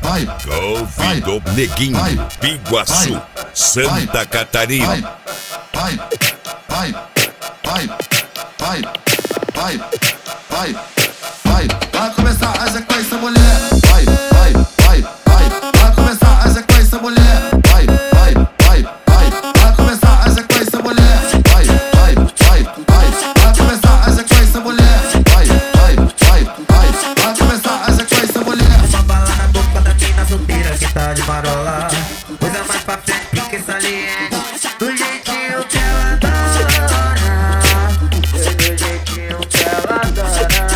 Convidou Neguinho, Biguaçu, Santa Catarina. Vai começar a sequência, mulher. Vai começar a sequência, mulher. Vai começar a sequência, mulher. Vai começar a sequência, mulher. Vai começar a sequência, mulher. Uma bala na boca da mina solteira que tá de marola. Coisa mais pra frente que essa linha. Do jeitinho que ela adora. Do jeitinho que ela adora.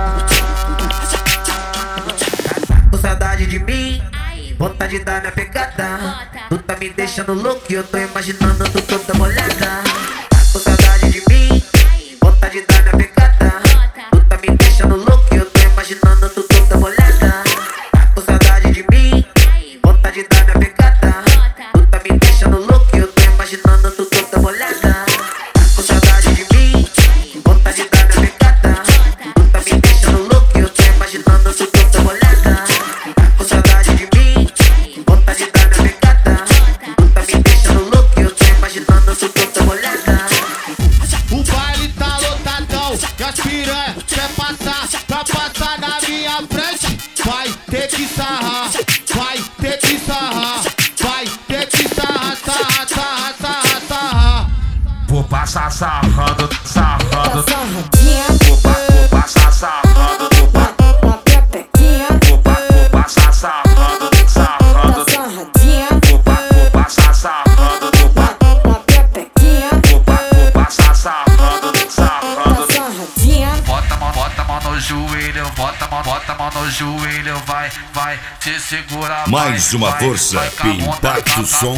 Com saudade de mim, vontade de dar minha pegada. Tu tá me deixando louco e eu tô imaginando tu toda molhada. Com saudade de mim, vontade de dar minha pegada. Tu tá me deixando louco e eu tô imaginando tu toda molhada. Com saudade de mim, vontade de dar minha pegada. Tu tá me deixando louco e eu tô imaginando tu toda molhada. Com saudade de mim, vontade de dar minha pegada. Tu tá me deixando louco e eu tô imaginando tu toda molhada. Com saudade de mim, vontade de dar minha pegada. Tu tá me deixando louco e eu tô imaginando tu toda molhada. O baile tá lotadão e as piranha quer passar pra passar na minha frente. Vai ter que sarrar, vai ter que sarrar, vai ter que sarrar, sarrar. Vou passar sarrando, sarrando. Sarradinha, Vou passar sarrando, na pepequinha, vou passar sarrando, sarrando. sarradinha, Vou passar sarrando, na pepequinha, vou passar sarrando, sarrando. sarradinha. Bota a mão no joelho, bota a mão no joelho, vai, te segura. Mais vai, uma vai, força, vai, Impacto conda, Som.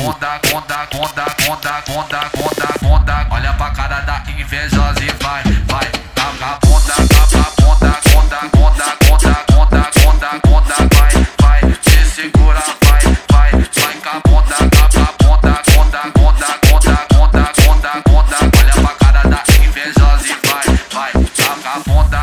conda. Olha pra cara da invejosa e vai, taca a conda, vai, te segura, vai, com a conda, olha pra cara da invejosa e vai, taca a conda.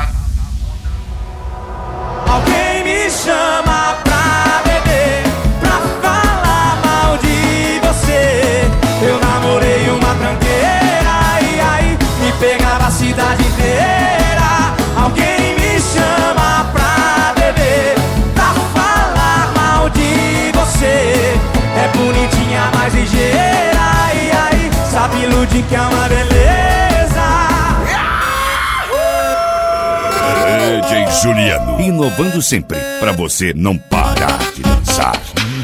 Alguém me chama pra beber, pra falar mal de você. Eu namorei uma tranqueira e aí me pegava a cidade inteira. Alguém me chama pra beber, pra falar mal de você. É bonitinha, mais ligeira e aí sabe iludir que é uma beleza. DJ Juliano, inovando sempre, pra você não parar de dançar.